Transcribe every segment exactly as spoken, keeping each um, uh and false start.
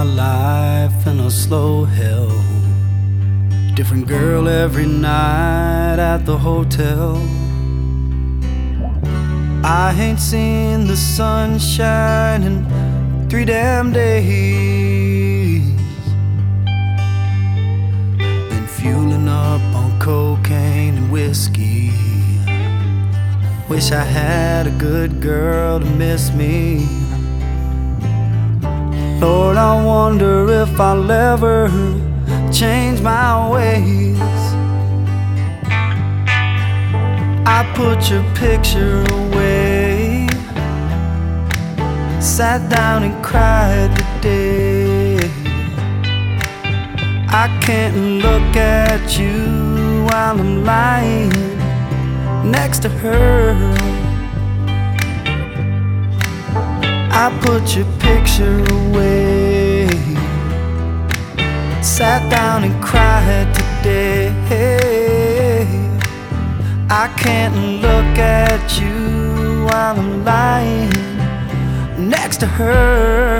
life in a slow hell. Different girl every night at the hotel. I ain't seen the sunshine in three damn days. Been fueling up on cocaine and whiskey. Wish I had a good girl to miss me. Lord, I wonder if I'll ever change my ways. I put your picture away, sat down and cried today. I can't look at you while I'm lying next to her. I put your picture away, sat down and cried today. I can't look at you while I'm lying next to her.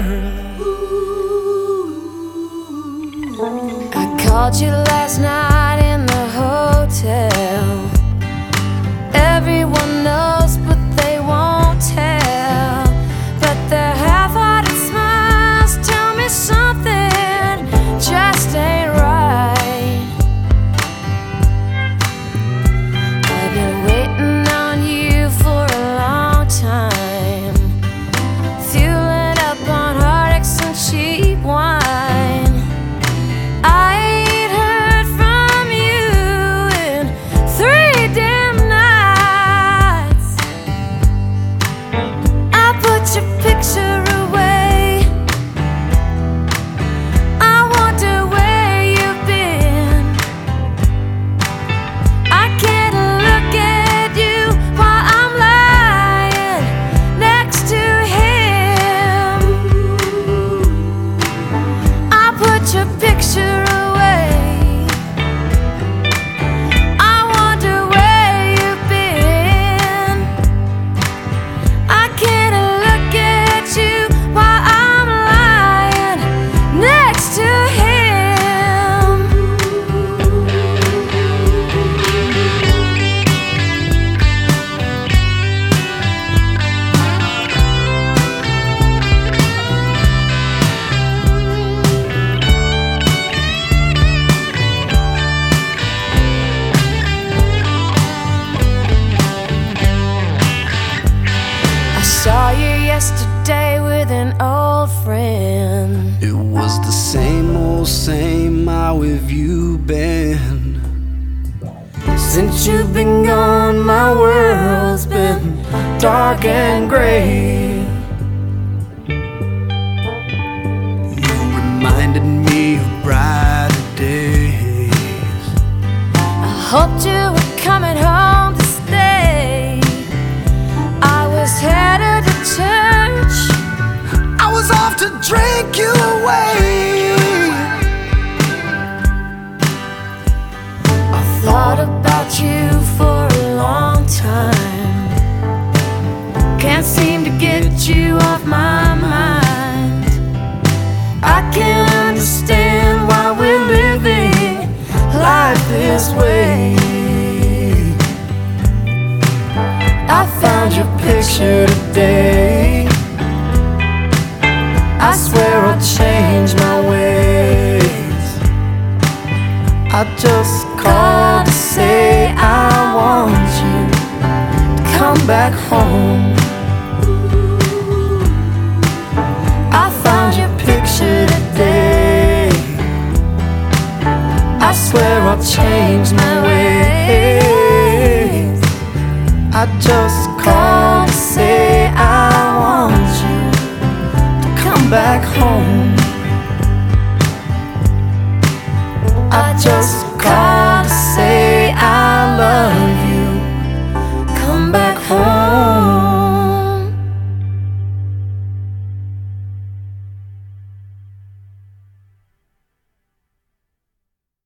I called you last night in the hotel. Everyone knows but they won't tell. But their half-hearted smiles tell me something just ain't right. I've been waiting on you for a long time, fueling up on heartaches and cheap wine. I ain't heard from you in three damn nights. I put your picture away. I wonder where you've been. I can't look at you while I'm lying next to him. I put your picture away. I wonder where you've been. I can't look at you while I'm lying next to him. I saw you yesterday with an old friend. It was the same old same. How have you been? Since you've been gone, my world's been dark and gray. You reminded me of brighter days. I hoped you were coming home to stay. I was headed to church. I was off to drink you away. I thought about you for a long time. Can't seem to get you off my mind. I can't understand why we're living life this way. I found your picture today. I swear I'll change my ways. I just called to say I want you to come back home. I found your picture today. I swear I'll change my ways. I just called to say I want you to come back home. I just